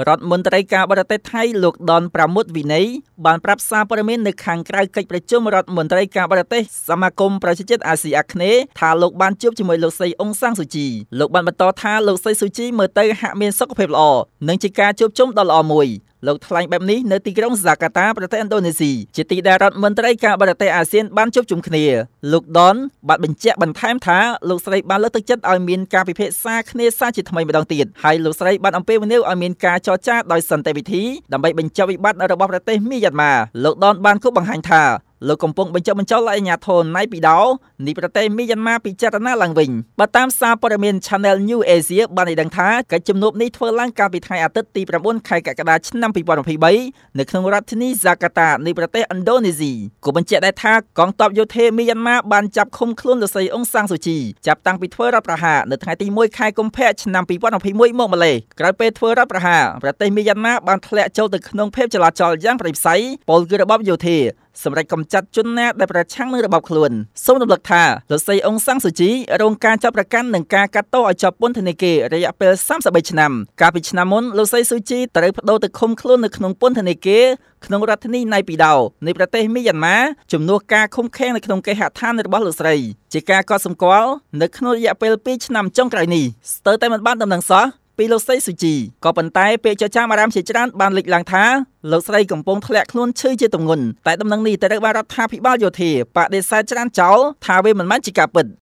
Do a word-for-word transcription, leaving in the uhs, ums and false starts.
រដ្ឋមន្ត្រីការបរទេសថៃលោកដនប្រាមុតវិន័យបានប្រាប់សារព័ត៌មាននៅខាងក្រៅកិច្ចប្រជុំរដ្ឋមន្ត្រីការបរទេសសមាគមប្រជាជាតិអាស៊ីអាគ្នេយ៍ថាលោកបានជួបជាមួយលោកស្រីអ៊ុងសាំងស៊ូជីលោកបានបន្តថាលោកស្រីស៊ូជីមើលទៅហាក់មានសុខភាពល្អនិងជាការជួបជុំដ៏ល្អមួយលោកថ្លែងបែបនេះនៅទីក្រុងហ្សាកាតាប្រទេសឥណ្ឌូនេស៊ីជាទីដែលរដ្ឋមន្ត្រីការបរទេសអាស៊ានបានជួបជុំគ្នាលោកដនបានបញ្ជាក់បន្ថែមថាលោកស្រីបានលើកទឹកចិត្តឲ្យមានការពិភាក្សាគ្នាសារជាថ្មីម្ដងទៀតហើយលោកស្រីបានអំពាវនាវឲ្យមានការចរចាដោយសន្តិវិធីដើម្បីបញ្ចប់វិបត្តិរបស់ប្រទេសមីយ៉ាន់ម៉ាលោកដនបានគូបង្ហាញថាលោកកំពុងបញ្ចុះបញ្ចូលឲ្យអាជ្ញាធរណៃពីដោនៃប្រទេសមីយ៉ាន់ម៉ាពិចារណាឡើងវិញបើតាមសារព័ត៌មាន Channel New Asia បានឲ្យដឹងថាកិច្ចជំនួបនេះធ្វើឡើងកាលពីថ្ងៃអាទិត្យទី៩ខែកក្កដាឆ្នាំពីរពាន់ยี่สิบสามនៅក្នុងរដ្ឋធានី Jakarta នៃប្រទេសឥណ្ឌូនេស៊ីក៏បញ្ជាក់ដែរថាកងទ័ពយោធាមីយ៉ាន់ម៉ាបានចាប់ឃុំខ្លួនលោកស្រីអ៊ុងសាំងស៊ូជីចាប់តាំងពីធ្វើរដ្ឋប្រហារនៅថ្ងៃទីមួយខែកុម្ភៈឆ្នាំពីរពាន់ยี่สิบเอ็ดមកម្លេះក្រោយពេលធ្វើរដ្ឋប្រហារប្រទេសមីយ៉ាន់ម៉ាបានធ្លាក់ចូលទៅក្នុងភាពចលាចលយ៉ាងប្រៃផ្សៃពលគឺរបបយោធាសម្រាប់កំចាត់ជនណាដែលប្រឆាំងនឹងរបបខ្លួនសូមរំលឹកថាលោកស្រីអ៊ុងសាំងស៊ូជីរងការចាប់ប្រកាន់និងការកាត់ទោសឲ្យជាប់ពន្ធនាគាររយៈពេលសាមសិបបីឆ្នាំកាលពីឆ្នាំមុនលោកស្រីស៊ូជីត្រូវប្តូរទៅឃុំខ្លួននៅក្នុងពន្ធនាគារក្នុងរដ្ឋធានីណៃពីដោនៃប្រទេសមីយ៉ាន់ម៉ាជំនួសការឃុំឃាំងនៅក្នុងគេហដ្ឋានរបស់លោកស្រីជាការកត់សម្គាល់នៅក្នុងរយៈពេលពីរឆ្នាំចុងក្រោយនេះស្ទើរតែមិនបានដំណឹងសោះពីលោកស្រីស៊ូជីក៏ប៉ុន្តែពាក្យចចាមអារ៉ាមជាច្រើនបានលេចឡើងថាលោកស្រីកំពុងធ្លាក់ខ្លួនឈឺជាទម្ងន់តែដំណឹងនេះត្រូវបានរដ្ឋាភិបាលយោធាបដិសេធច្រានចោលថាវាមិនមែនជាការពិត